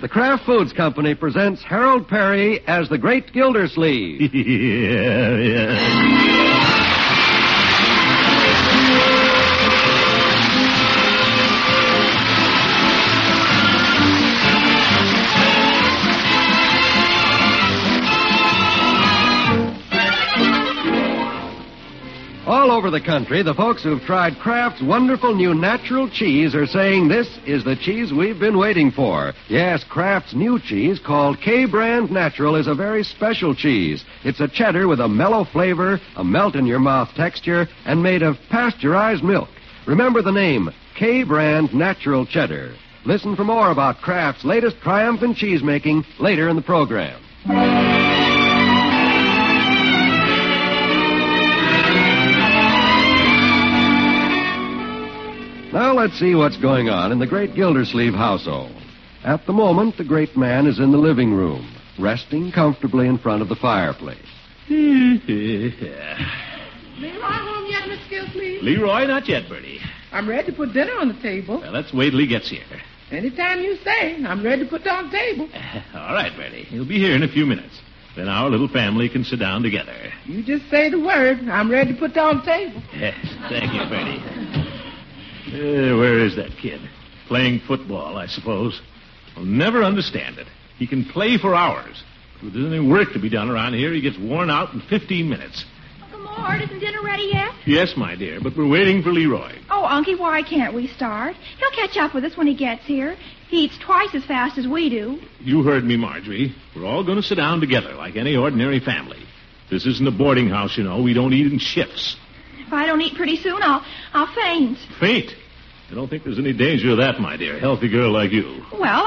The Kraft Foods Company presents Harold Perry as the Great Gildersleeve. Yeah. All over the country, the folks who've tried Kraft's wonderful new natural cheese are saying this is the cheese we've been waiting for. Yes, Kraft's new cheese, called K-Brand Natural, is a very special cheese. It's a cheddar with a mellow flavor, a melt-in-your-mouth texture, and made of pasteurized milk. Remember the name, K-Brand Natural Cheddar. Listen for more about Kraft's latest triumph in cheese-making later in the program. Now let's see what's going on in the great Gildersleeve household. At the moment, the great man is in the living room, resting comfortably in front of the fireplace. Leroy home yet, Miss Gildersleeve? Leroy, not yet, Bertie. I'm ready to put dinner on the table. Well, let's wait till he gets here. Anytime you say, I'm ready to put it on the table. All right, Bertie. He'll be here in a few minutes. Then our little family can sit down together. You just say the word. I'm ready to put it on the table. Yes, thank you, Bertie. Where is that kid? Playing football, I suppose. I'll never understand it. He can play for hours. If there's any work to be done around here, he gets worn out in 15 minutes. Uncle Mort, isn't dinner ready yet? Yes, my dear, but we're waiting for Leroy. Oh, Unky, why can't we start? He'll catch up with us when he gets here. He eats twice as fast as we do. You heard me, Marjorie. We're all going to sit down together like any ordinary family. This isn't a boarding house, you know. We don't eat in shifts. If I don't eat pretty soon, I'll faint. Faint? I don't think there's any danger of that, my dear. Healthy girl like you. Well,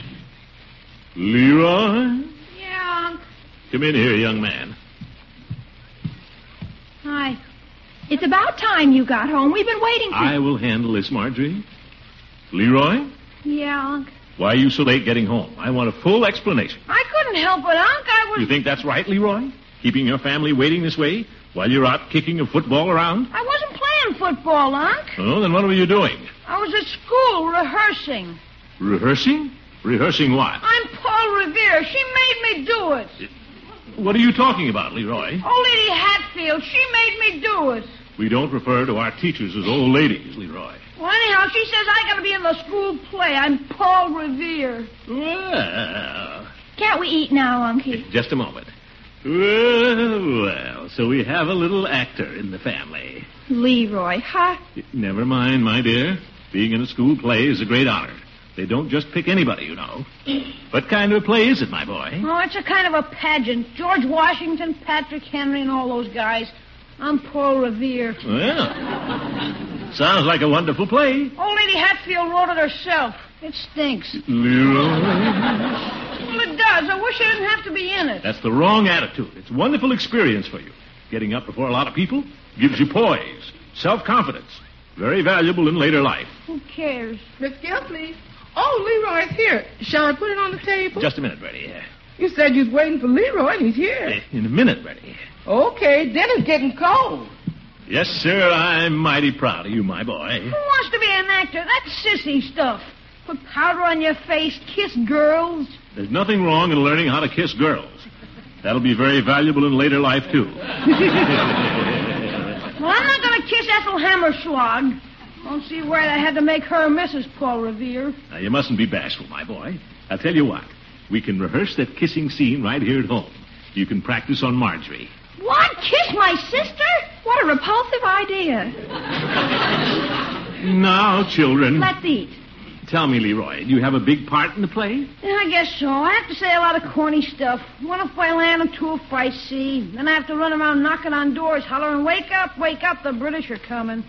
Leroy? Yeah, Unc. Come in here, young man. Hi. It's about time you got home. We've been waiting for I will handle this, Marjorie. Leroy? Yeah, Unc. Why are you so late getting home? I want a full explanation. I couldn't help it, Unc. I was... You think that's right, Leroy? Keeping your family waiting this way while you're out kicking a football around? I wasn't playing football, Unc. Oh, then what were you doing? I was at school rehearsing. Rehearsing? Rehearsing what? I'm Paul Revere. She made me do it. What are you talking about, Leroy? Old Lady Hatfield. She made me do it. We don't refer to our teachers as old ladies, Leroy. Well, anyhow, she says I got to be in the school play. I'm Paul Revere. Well... Can't we eat now, Unky? Just a moment. Well, so we have a little actor in the family. Leroy, huh? Never mind, my dear. Being in a school play is a great honor. They don't just pick anybody, you know. What kind of a play is it, my boy? Oh, it's a kind of a pageant. George Washington, Patrick Henry, and all those guys. I'm Paul Revere. Well, sounds like a wonderful play. Old Lady Hatfield wrote it herself. It stinks. Leroy? Well, it does. I wish I didn't have to be in it. That's the wrong attitude. It's a wonderful experience for you. Getting up before a lot of people gives you poise, self-confidence. Very valuable in later life. Who cares? Miss Gildersleeve. Oh, Leroy's here. Shall I put it on the table? Just a minute, Bertie. You said you was waiting for Leroy, and he's here. In a minute, Bertie. Okay, dinner's getting cold. Yes, sir, I'm mighty proud of you, my boy. Who wants to be an actor? That's sissy stuff. Put powder on your face, kiss girls. There's nothing wrong in learning how to kiss girls. That'll be very valuable in later life, too. Well, I'm not going to kiss Ethel Hammerschlag. Don't see why they had to make her Mrs. Paul Revere. Now, you mustn't be bashful, my boy. I'll tell you what. We can rehearse that kissing scene right here at home. You can practice on Marjorie. What? Kiss my sister? What a repulsive idea. Now, children. Let's eat. Tell me, Leroy, do you have a big part in the play? Yeah, I guess so. I have to say a lot of corny stuff. One if I land and two if I see. Then I have to run around knocking on doors, hollering, wake up, the British are coming.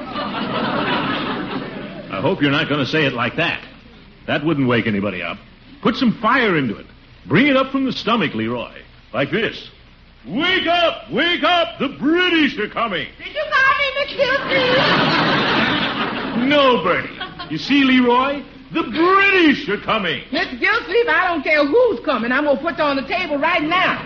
I hope you're not going to say it like that. That wouldn't wake anybody up. Put some fire into it. Bring it up from the stomach, Leroy. Like this. Wake up! Wake up! The British are coming! Did you call me, Miss Gildersleeve? No, Bertie. You see, Leroy? The British are coming. Miss Gildersleeve, I don't care who's coming. I'm going to put it on the table right now.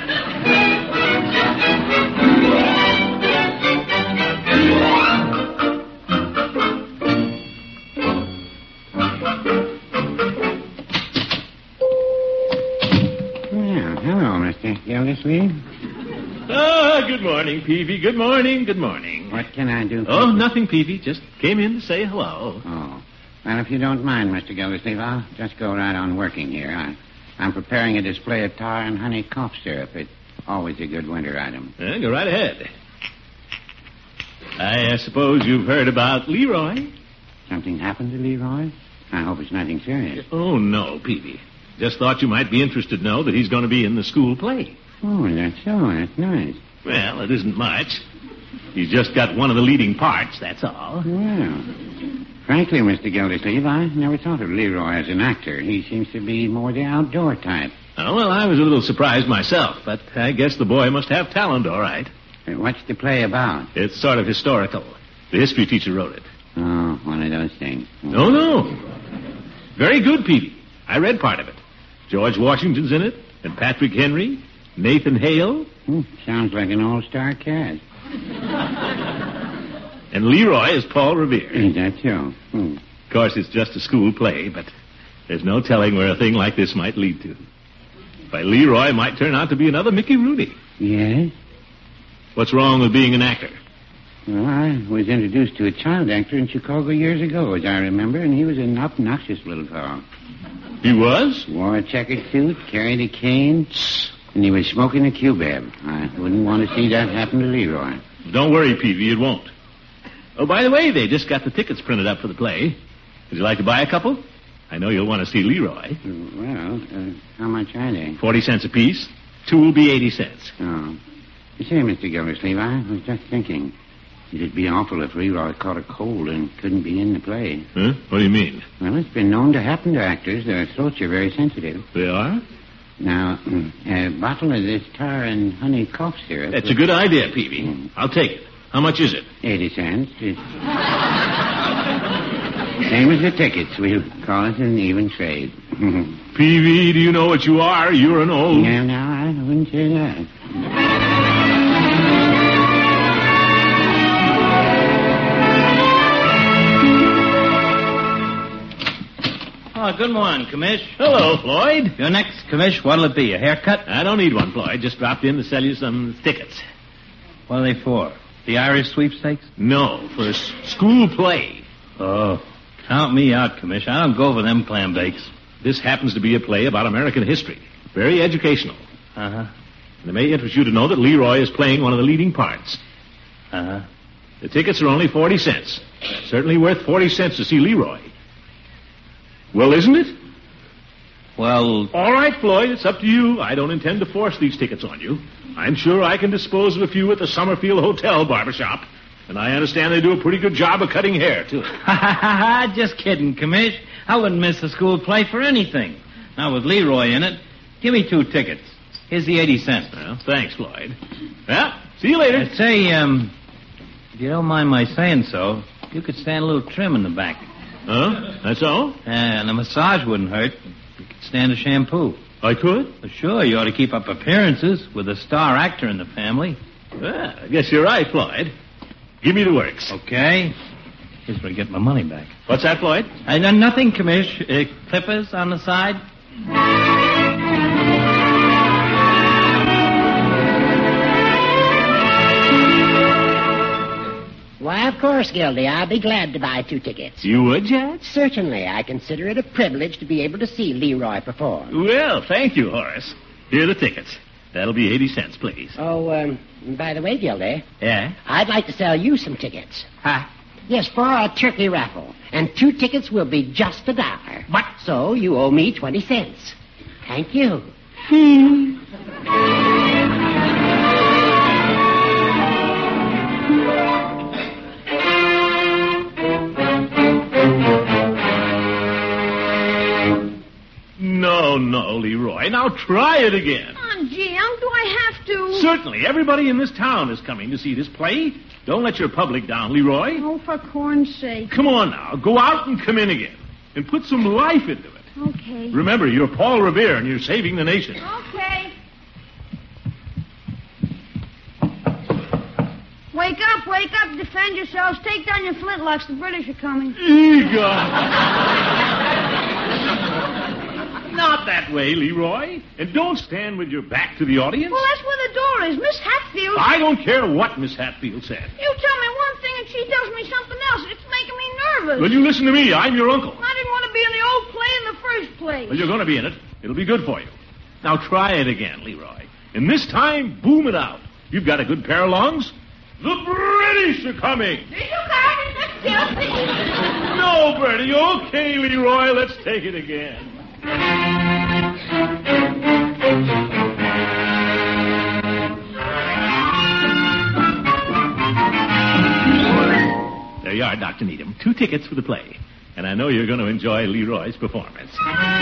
Hello, Mr. Gildersleeve. Good morning, Peavy. Good morning, good morning. What can I do for Oh, you? nothing, Peavy. Just came in to say hello. Oh. Well, if you don't mind, Mr. Gildersleeve, I'll just go right on working here. I'm preparing a display of tar and honey cough syrup. It's always a good winter item. Go right ahead. I suppose you've heard about Leroy? Something happened to Leroy? I hope it's nothing serious. Oh, no, Peavy. Just thought you might be interested to know that he's going to be in the school play. Oh, that's so. That's nice. Well, it isn't much. He's just got one of the leading parts, that's all. Well, frankly, Mr. Gildersleeve, I never thought of Leroy as an actor. He seems to be more the outdoor type. Oh, well, I was a little surprised myself, but I guess the boy must have talent, all right. What's the play about? It's sort of historical. The history teacher wrote it. Oh, one of those things. No. Very good, Peavy. I read part of it. George Washington's in it, and Patrick Henry, Nathan Hale. Sounds like an all-star cast. And Leroy is Paul Revere. Is that so? Of course, it's just a school play, but there's no telling where a thing like this might lead to. By Leroy might turn out to be another Mickey Rooney. Yes? What's wrong with being an actor? Well, I was introduced to a child actor in Chicago years ago, as I remember, and he was an obnoxious little fellow. He was? Wore a checkered suit, carried a cane, and he was smoking a cubeb. I wouldn't want to see that happen to Leroy. Don't worry, Peavy, it won't. Oh, by the way, they just got the tickets printed up for the play. Would you like to buy a couple? I know you'll want to see Leroy. Well, how much are they? 40 cents apiece. 2 will be 80 cents. Oh. You say, Mr. Gildersleeve, I was just thinking. It'd be awful if Leroy caught a cold and couldn't be in the play. Huh? What do you mean? Well, it's been known to happen to actors. Their throats are very sensitive. They are? Now, a bottle of this tar and honey cough syrup... That's a good idea, Peavy. I'll take it. How much is it? 80 cents. Same as the tickets. We'll call it an even trade. Peavy, do you know what you are? You're an old... Yeah, no, I wouldn't say that. Oh, good morning, Commish. Hello, Floyd. You're next, Commish. What'll it be, a haircut? I don't need one, Floyd. Just dropped in to sell you some tickets. What are they for? The Irish sweepstakes? No, for a school play. Oh, count me out, Commish. I don't go for them clam bakes. This happens to be a play about American history. Very educational. Uh-huh. And it may interest you to know that Leroy is playing one of the leading parts. Uh-huh. The tickets are only 40 cents. Certainly worth 40 cents to see Leroy. Well, isn't it? Well... All right, Floyd, it's up to you. I don't intend to force these tickets on you. I'm sure I can dispose of a few at the Summerfield Hotel barbershop. And I understand they do a pretty good job of cutting hair, too. Just kidding, Commish. I wouldn't miss the school play for anything. Now, with Leroy in it, give me 2 tickets. Here's the 80 cents. Well, thanks, Floyd. Well, see you later. I'd say, if you don't mind my saying so, you could stand a little trim in the back. Huh? That's all? And a massage wouldn't hurt. You could stand a shampoo. I could? Well, sure, you ought to keep up appearances with a star actor in the family. Well, I guess you're right, Floyd. Give me the works. Okay. Here's where I get my money back. What's that, Floyd? Nothing, Commish. Clippers on the side? Why, of course, Gildy. I'll be glad to buy 2 tickets. You would, Judge? Certainly. I consider it a privilege to be able to see Leroy perform. Well, thank you, Horace. Here are the tickets. That'll be 80 cents, please. Oh, by the way, Gildy, Yeah? I'd like to sell you some tickets. Huh? Yes, for a turkey raffle. And 2 tickets will be just $1. What? So you owe me 20 cents. Thank you. No, Leroy. Now try it again. Come on, Jim. Do I have to? Certainly. Everybody in this town is coming to see this play. Don't let your public down, Leroy. Oh, for corn's sake. Come on now. Go out and come in again. And put some life into it. Okay. Remember, you're Paul Revere and you're saving the nation. Okay. Wake up, defend yourselves. Take down your flintlocks. The British are coming. Eagle! Not that way, Leroy. And don't stand with your back to the audience. Well, that's where the door is. Miss Hatfield. I don't care what Miss Hatfield said. You tell me one thing and she tells me something else. It's making me nervous. Well, you listen to me. I'm your uncle. I didn't want to be in the old play in the first place. Well, you're going to be in it. It'll be good for you. Now try it again, Leroy. And this time, boom it out. You've got a good pair of lungs. The British are coming. Did you got it? Let's kill me. No, Bertie. Okay, Leroy. Let's take it again. There you are, Dr. Needham. 2 tickets for the play. And I know you're going to enjoy Leroy's performance.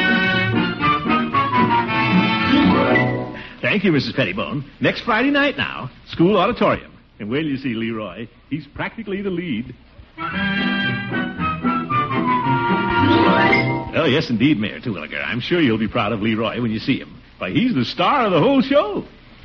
Thank you, Mrs. Pettibone. Next Friday night now, school auditorium. And wait till you see Leroy. He's practically the lead. Oh, yes, indeed, Mayor Terwilliger. I'm sure you'll be proud of Leroy when you see him. Why, he's the star of the whole show.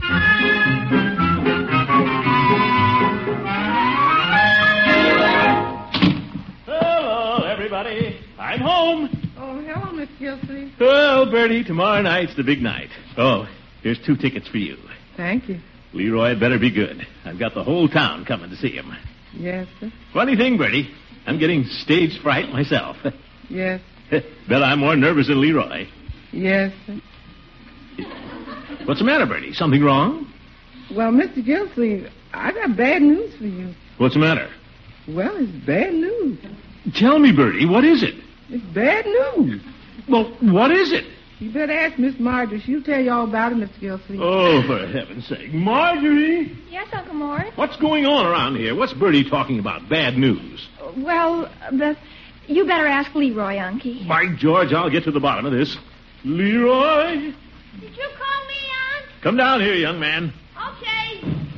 Hello, everybody. I'm home. Oh, hello, Miss Gilsey. Well, Bertie, tomorrow night's the big night. Oh, here's 2 tickets for you. Thank you. Leroy had better be good. I've got the whole town coming to see him. Yes, sir. Funny thing, Bertie. I'm getting stage fright myself. Yes. Bet I'm more nervous than Leroy. Yes, sir. What's the matter, Bertie? Something wrong? Well, Mr. Gilsey, I got bad news for you. What's the matter? Well, it's bad news. Tell me, Bertie, what is it? It's bad news. Well, what is it? You better ask Miss Marjorie. She'll tell you all about it, Mr. Gilsey. Oh, for heaven's sake. Marjorie! Yes, Uncle Mort? What's going on around here? What's Bertie talking about? Bad news. Well, you better ask Leroy, Unky. By George, I'll get to the bottom of this. Leroy? Did you call me, Aunt? Come down here, young man. Okay.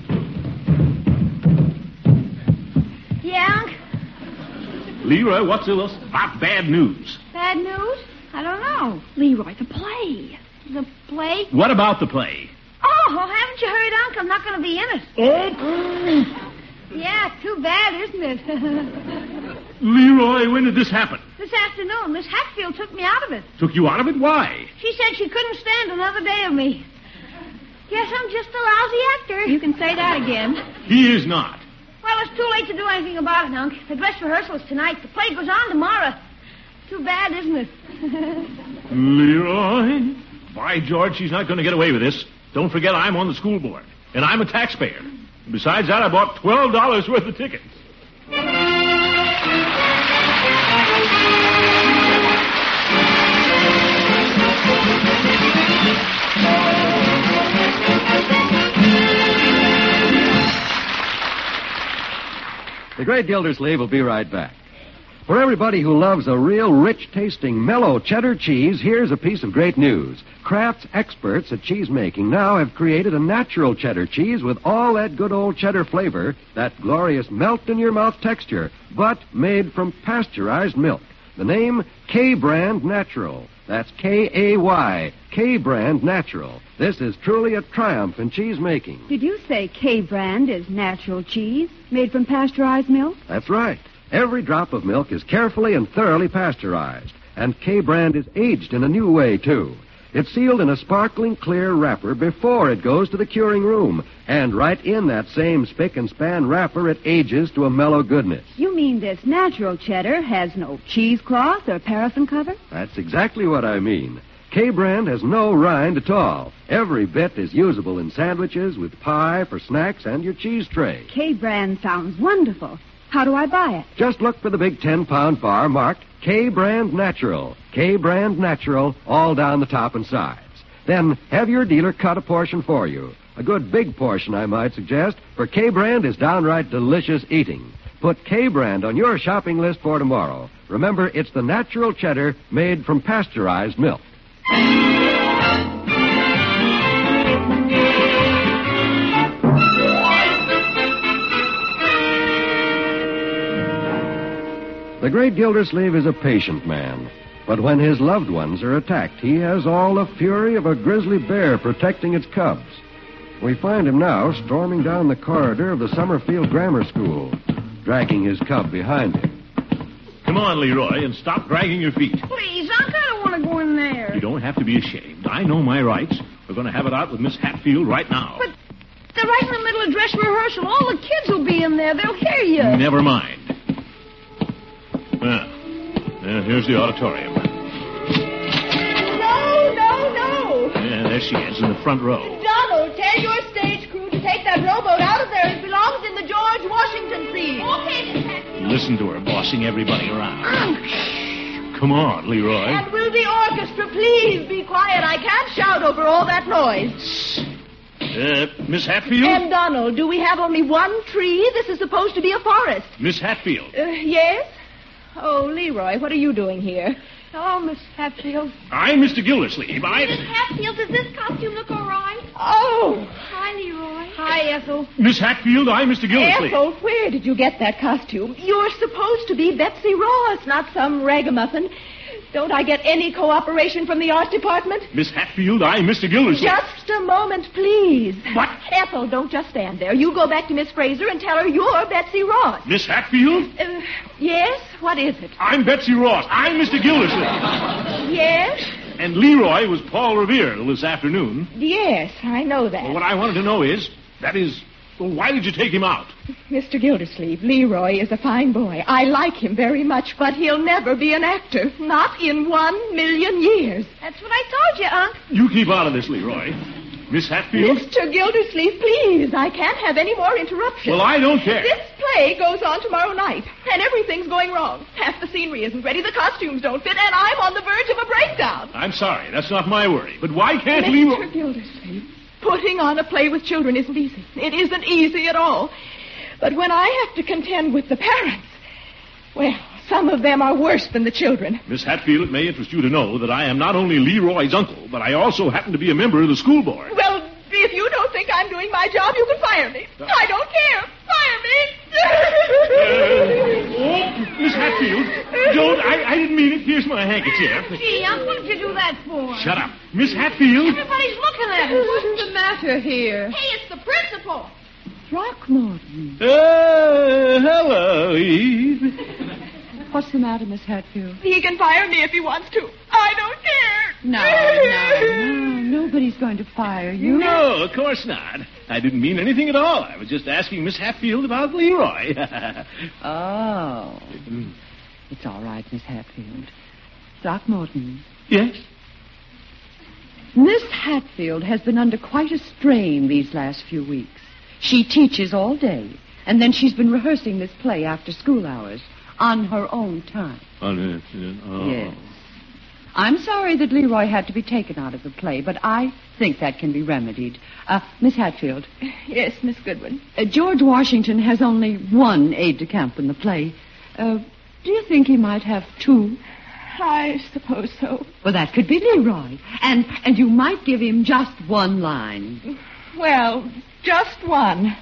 Yeah, Unc? Leroy, what's this about bad news? Bad news? I don't know. Leroy, the play. The play? What about the play? Oh, haven't you heard, Unc? I'm not going to be in it. Oh? Yeah, too bad, isn't it? Leroy, when did this happen? This afternoon, Miss Hatfield took me out of it. Took you out of it? Why? She said she couldn't stand another day of me. Guess I'm just a lousy actor. You can say that again. He is not. Well, it's too late to do anything about it, Unc. The dress rehearsal is tonight. The play goes on tomorrow. Too bad, isn't it? Leroy? By George, she's not going to get away with this. Don't forget I'm on the school board. And I'm a taxpayer. And besides that, I bought $12 worth of tickets. The Great Gildersleeve will be right back. For everybody who loves a real rich-tasting, mellow cheddar cheese, here's a piece of great news. Kraft's experts at cheese making now have created a natural cheddar cheese with all that good old cheddar flavor, that glorious melt-in-your-mouth texture, but made from pasteurized milk. The name, K-Brand Natural. That's K-A-Y, K-Brand Natural. This is truly a triumph in cheese making. Did you say K-Brand is natural cheese made from pasteurized milk? That's right. Every drop of milk is carefully and thoroughly pasteurized, and K-Brand is aged in a new way, too. It's sealed in a sparkling clear wrapper before it goes to the curing room, and right in that same spick and span wrapper it ages to a mellow goodness. You mean this natural cheddar has no cheesecloth or paraffin cover? That's exactly what I mean. K-Brand has no rind at all. Every bit is usable in sandwiches, with pie, for snacks, and your cheese tray. K-Brand sounds wonderful. How do I buy it? Just look for the big 10-pound bar marked K-Brand Natural. K-Brand Natural, all down the top and sides. Then have your dealer cut a portion for you. A good big portion, I might suggest, for K-Brand is downright delicious eating. Put K-Brand on your shopping list for tomorrow. Remember, it's the natural cheddar made from pasteurized milk. The great Gildersleeve is a patient man, but when his loved ones are attacked, he has all the fury of a grizzly bear protecting its cubs. We find him now storming down the corridor of the Summerfield Grammar School, dragging his cub behind him. Come on, Leroy, and stop dragging your feet. Please, Unc, I don't want to go in there. You don't have to be ashamed. I know my rights. We're going to have it out with Miss Hatfield right now. But they're right in the middle of dress rehearsal. All the kids will be in there. They'll hear you. Never mind. Well, here's the auditorium. No. Yeah, there she is in the front row. Donald, tell your stage crew to take that rowboat out of there. It belongs in the George Washington scene. Okay, Miss Hatfield. Listen to her bossing everybody around. Come on, Leroy. And will the orchestra please be quiet? I can't shout over all that noise. Miss Hatfield? And Donald, do we have only one tree? This is supposed to be a forest. Miss Hatfield. Yes? Oh, Leroy, what are you doing here? Hello, Miss Hatfield. I'm Mr. Gildersleeve. Miss Hatfield, does this costume look all right? Oh. Hi, Leroy. Hi, Ethel. Miss Hatfield, I'm Mr. Gildersleeve. Ethel, where did you get that costume? You're supposed to be Betsy Ross, not some ragamuffin. Don't I get any cooperation from the art department? Miss Hatfield, I'm Mr. Gildersleeve. Just a moment, please. What? Ethel, don't just stand there. You go back to Miss Fraser and tell her you're Betsy Ross. Miss Hatfield? Yes? What is it? I'm Betsy Ross. I'm Mr. Gildersleeve. Yes? And Leroy was Paul Revere this afternoon. Yes, I know that. Well, what I wanted to know is, why did you take him out? Mr. Gildersleeve, Leroy is a fine boy. I like him very much, but he'll never be an actor. Not in 1,000,000 years. That's what I told you, Unc. You keep out of this, Leroy. Miss Hatfield? Mr. Gildersleeve, please. I can't have any more interruptions. Well, I don't care. This play goes on tomorrow night, and everything's going wrong. Half the scenery isn't ready, the costumes don't fit, and I'm on the verge of a breakdown. I'm sorry. That's not my worry. But why can't Leroy... Mr. Gildersleeve, putting on a play with children isn't easy. It isn't easy at all. But when I have to contend with the parents, well, some of them are worse than the children. Miss Hatfield, it may interest you to know that I am not only Leroy's uncle, but I also happen to be a member of the school board. Well, if you don't think I'm doing my job, you can fire me. I don't care. Fire me. Miss Hatfield, don't. I didn't mean it. Here's my handkerchief. Gee, Unc, what did you do that for? Shut up. Miss Hatfield. Everybody's looking at us. What's the matter here? Hey, it's the principal. Throckmorton. Hello, Eve. What's the matter, Miss Hatfield? He can fire me if he wants to. I don't care. No. Nobody's going to fire you. No, of course not. I didn't mean anything at all. I was just asking Miss Hatfield about Leroy. Oh. It's all right, Miss Hatfield. Throckmorton. Yes? Miss Hatfield has been under quite a strain these last few weeks. She teaches all day, and then she's been rehearsing this play after school hours on her own time. Yes. I'm sorry that Leroy had to be taken out of the play, but I think that can be remedied. Miss Hatfield. Yes, Miss Goodwin. George Washington has only one aide-de-camp in the play. Do you think he might have two? I suppose so. Well, that could be Leroy. And you might give him just one line. Well, just one.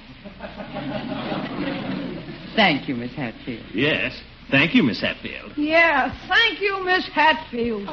Thank you, Miss Hatfield. Yes. Thank you, Miss Hatfield. Yeah, thank you, Miss Hatfield.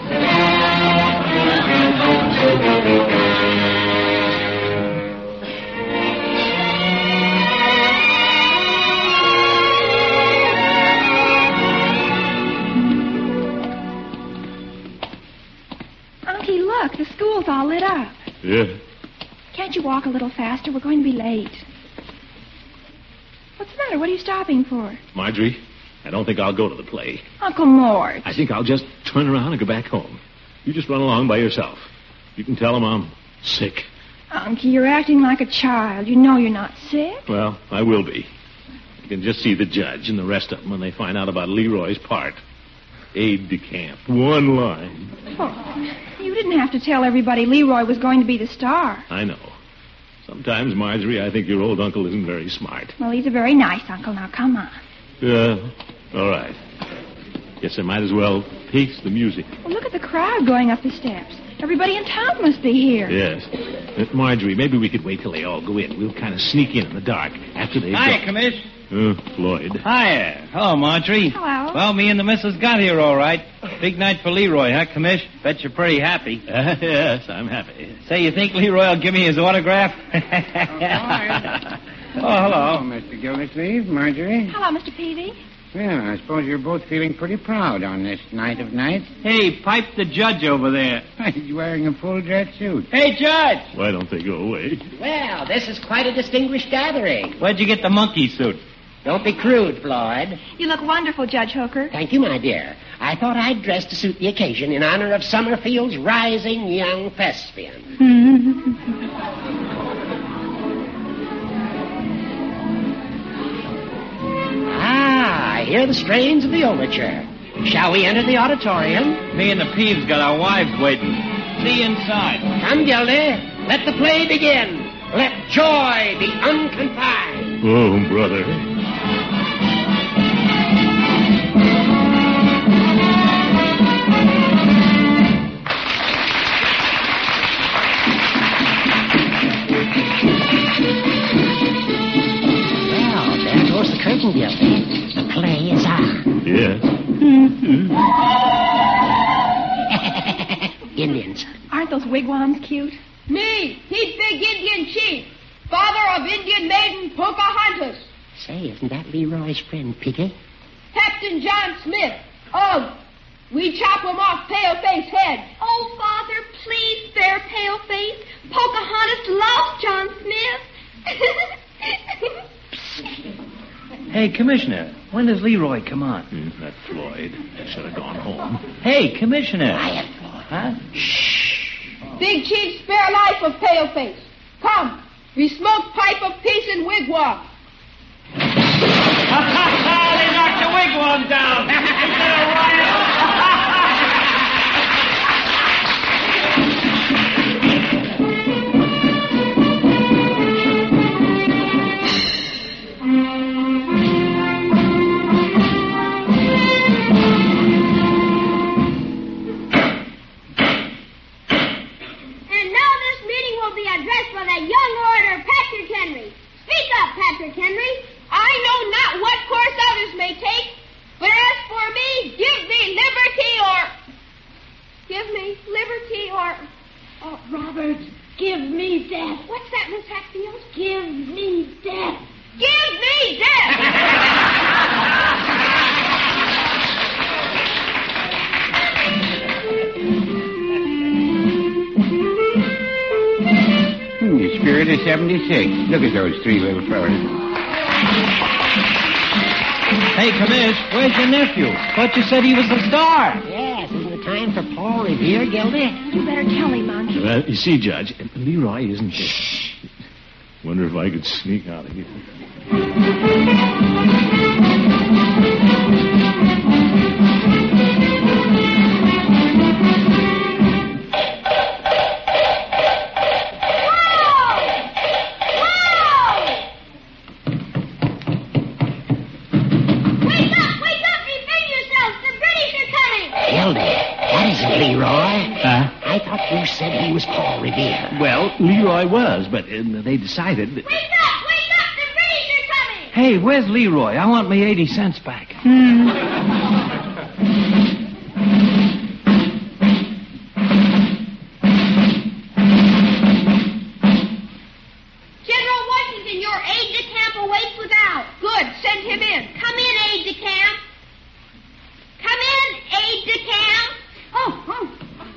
Unky, look, the school's all lit up. Yeah. Can't you walk a little faster? We're going to be late. What's the matter? What are you stopping for? Marjorie, I don't think I'll go to the play. Uncle Mort. I think I'll just turn around and go back home. You just run along by yourself. You can tell them I'm sick. Unky, you're acting like a child. You know you're not sick. Well, I will be. You can just see the judge and the rest of them when they find out about Leroy's part. Aide-de-camp. One line. Oh, you didn't have to tell everybody Leroy was going to be the star. I know. Sometimes, Marjorie, I think your old uncle isn't very smart. Well, he's a very nice uncle. Now, come on. All right. Guess I might as well pace the music. Well, look at the crowd going up the steps. Everybody in town must be here. Yes. Marjorie, maybe we could wait till they all go in. We'll kind of sneak in the dark after they've Hiya, gone. Commish. Floyd. Hiya. Hello, Marjorie. Hello. Well, me and the missus got here all right. Big night for Leroy, huh, Commish? Bet you're pretty happy. Yes, I'm happy. Say, you think Leroy will give me his autograph? All right. Oh, hello. Mr. Gildersleeve, Marjorie. Hello, Mr. Peavy. Well, I suppose you're both feeling pretty proud on this night of nights. Hey, pipe the judge over there. He's wearing a full dress suit. Hey, Judge! Why don't they go away? Well, this is quite a distinguished gathering. Where'd you get the monkey suit? Don't be crude, Floyd. You look wonderful, Judge Hooker. Thank you, my dear. I thought I'd dress to suit the occasion in honor of Summerfield's rising young thespian. I hear the strains of the overture. Shall we enter the auditorium? Me and the Peeves got our wives waiting. See you inside. Come, Gildy. Let the play begin. Let joy be unconfined. Oh, brother. Well, there goes the curtain, Gildy. The play is on. Yes. Indians. Aren't those wigwams cute? Me, he's big Indian chief, father of Indian maiden Pocahontas. Say, isn't that Leroy's friend, Piggy? Captain John Smith. Oh, we chop him off Paleface head. Oh, Father, please spare Paleface. Pocahontas loves John Smith. Hey, Commissioner, when does Leroy come on? That Floyd should have gone home. Hey, Commissioner. Quiet, Floyd. Huh? Big chief, spare life of Paleface. Come, we smoke pipe of peace and wigwam. They knocked the wigwam down. Patrick Henry. I know not what course others may take, but as for me, give me liberty or... Oh, Robert, give me death. What's that, Miss Hatfield? Give me death. Give me death! The spirit of 76. Look at those three little fellas. Hey, Commish, where's your nephew? Thought you said he was a star. Yes, isn't it time for Paul Revere, Gildy? You better tell him, Monkey. Well, you see, Judge, Leroy isn't here. Wonder if I could sneak out of here. I thought you said he was Paul Revere. Well, Leroy was, but they decided that... Wake up! The British are coming! Hey, where's Leroy? I want me 80 cents back. General Washington, your aide-de-camp awaits without. Good, send him in. Come in, aide-de-camp. Come in, aide-de-camp. Oh.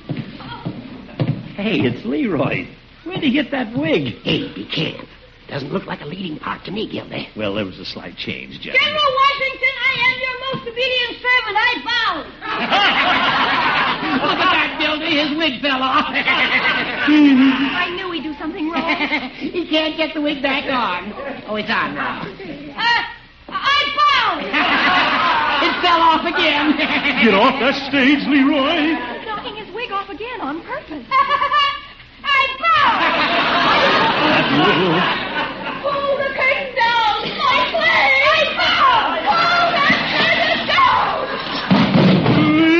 Hey, it's Leroy. Where'd he get that wig? Aide-de-camp. Doesn't look like a leading part to me, Gildy. Well, there was a slight change, Judge. General Washington, I am your most obedient servant. I bow. Look at that, Gildy. His wig fell off. I knew he'd do something wrong. He can't get the wig back on. Oh, it's on now. I bow. It fell off again. Get off that stage, Leroy. He's knocking his wig off again on purpose. I bow. Pull the curtain down. My play. I bow. Pull that curtain down.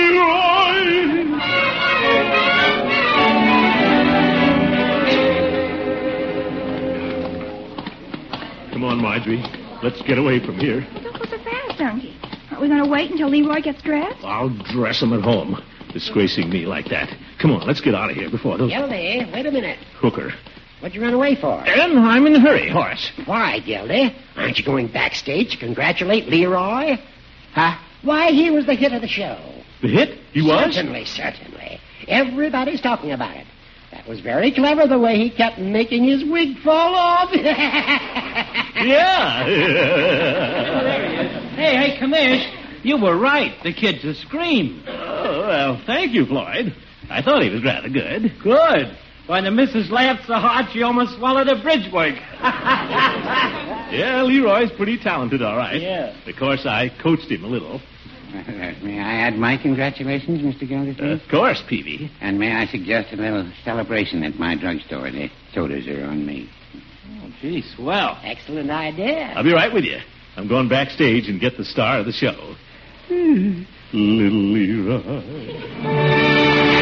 Leroy. Come on, Marjorie. Let's get away from here. Don't go so fast, Donkey. Aren't we going to wait until Leroy gets dressed? I'll dress him at home. Disgracing me like that. Come on, let's get out of here before those... Gildy, wait a minute. Hooker. What'd you run away for? And I'm in a hurry, Horace. Why, Gildy? Aren't you going backstage to congratulate Leroy? Huh? Why, he was the hit of the show. The hit? He was? Certainly. Everybody's talking about it. That was very clever, the way he kept making his wig fall off. Yeah. Hey, Commish, you were right. The kid's a scream. Oh, well, thank you, Floyd. I thought he was rather good. Good. Why, the missus laughed so hard she almost swallowed a bridge work. Yeah, Leroy's pretty talented, all right. Yeah. Of course, I coached him a little. May I add my congratulations, Mr. Gildersleeve? Of course, Peavy. And may I suggest a little celebration at my drugstore? The sodas are on me. Oh, gee, swell. Excellent idea. I'll be right with you. I'm going backstage and get the star of the show. Little Leroy.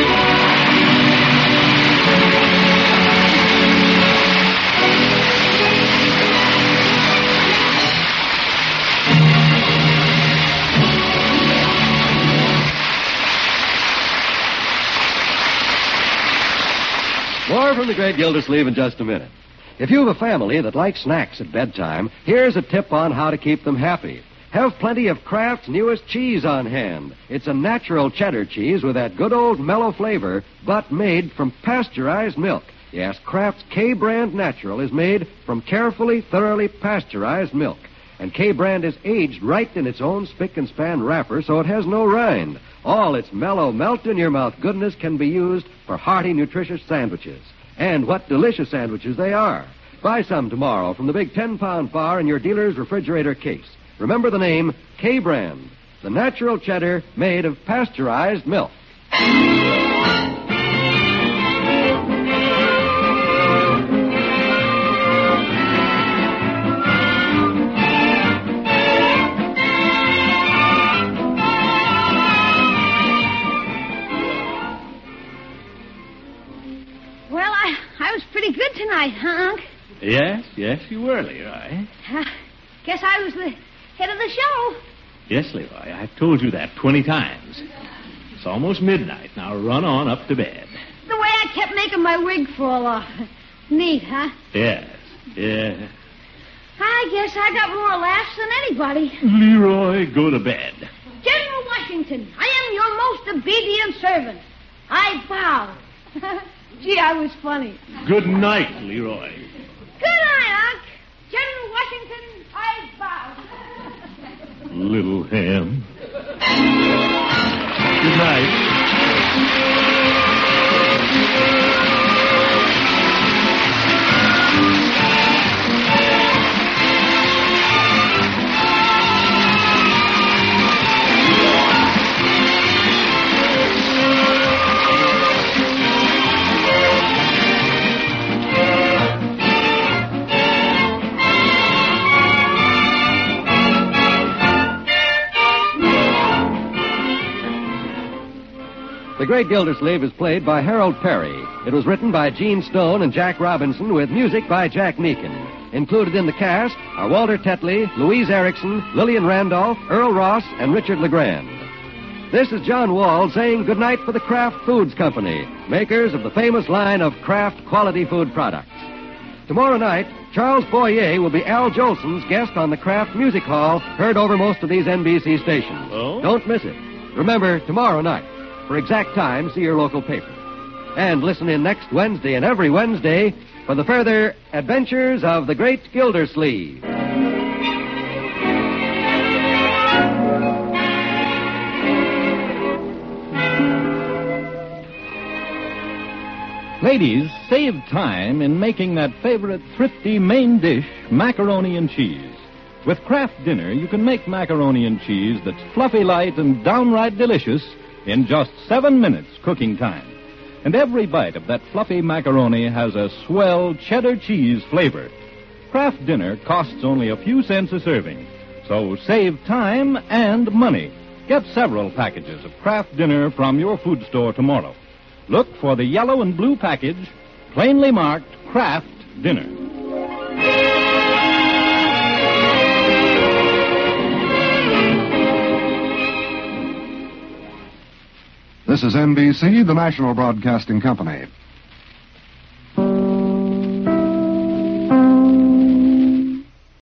More from the great Gildersleeve in just a minute. If you have a family that likes snacks at bedtime, here's a tip on how to keep them happy. Have plenty of Kraft's newest cheese on hand. It's a natural cheddar cheese with that good old mellow flavor, but made from pasteurized milk. Yes, Kraft's K-Brand Natural is made from carefully, thoroughly pasteurized milk. And K-Brand is aged right in its own spick-and-span wrapper, so it has no rind. All its mellow, melt-in-your-mouth goodness can be used for hearty, nutritious sandwiches. And what delicious sandwiches they are. Buy some tomorrow from the big 10-pound bar in your dealer's refrigerator case. Remember the name K-Brand, the natural cheddar made of pasteurized milk. Well, I was pretty good tonight, huh, Unc? Yes, you were, Leroy. Guess I was the head of the show. Yes, Leroy, I've told you that 20 times. It's almost midnight. Now run on up to bed. The way I kept making my wig fall off. Neat, huh? Yes. I guess I got more laughs than anybody. Leroy, go to bed. General Washington, I am your most obedient servant. I bow. Gee, I was funny. Good night, Leroy. Good night, Unc. General Washington, I bow. Little ham. Good night. The Great Gildersleeve is played by Harold Perry. It was written by Gene Stone and Jack Robinson with music by Jack Meakin. Included in the cast are Walter Tetley, Louise Erickson, Lillian Randolph, Earl Ross, and Richard LeGrand. This is John Wall saying goodnight for the Kraft Foods Company, makers of the famous line of Kraft quality food products. Tomorrow night, Charles Boyer will be Al Jolson's guest on the Kraft Music Hall, heard over most of these NBC stations. Oh? Don't miss it. Remember, tomorrow night. For exact time, see your local paper. And listen in next Wednesday and every Wednesday for the further adventures of the Great Gildersleeve. Ladies, save time in making that favorite thrifty main dish, macaroni and cheese. With Kraft Dinner, you can make macaroni and cheese that's fluffy light and downright delicious in just 7 minutes cooking time. And every bite of that fluffy macaroni has a swell cheddar cheese flavor. Kraft Dinner costs only a few cents a serving, so save time and money. Get several packages of Kraft Dinner from your food store tomorrow. Look for the yellow and blue package, plainly marked Kraft Dinner. This is NBC, the national broadcasting company.